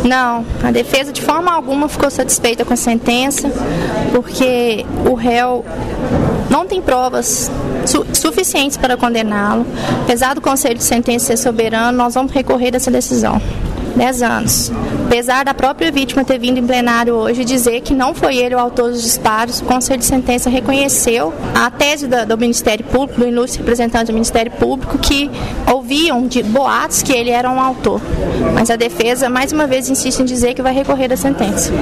Não, a defesa de forma alguma ficou satisfeita com a sentença, porque o réu não tem provas suficientes para condená-lo. Apesar do Conselho de Sentença ser soberano, nós vamos recorrer dessa decisão. 10 anos. Apesar da própria vítima ter vindo em plenário hoje dizer que não foi ele o autor dos disparos, o Conselho de Sentença reconheceu a tese do Ministério Público, do ilustre representante do Ministério Público, que ouviam de boatos que ele era um autor. Mas a defesa, mais uma vez, insiste em dizer que vai recorrer da sentença.